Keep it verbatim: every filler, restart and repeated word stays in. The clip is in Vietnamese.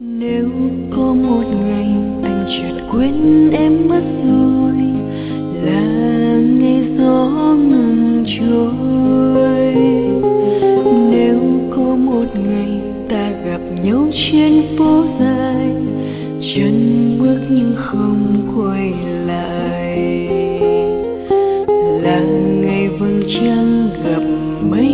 Nếu có một ngày anh chợt quên em mất rồi, là ngày gió ngừng trôi. Nếu có một ngày ta gặp nhau trên phố dài, chân bước nhưng không quay lại, là ngày vầng trăng gặp mây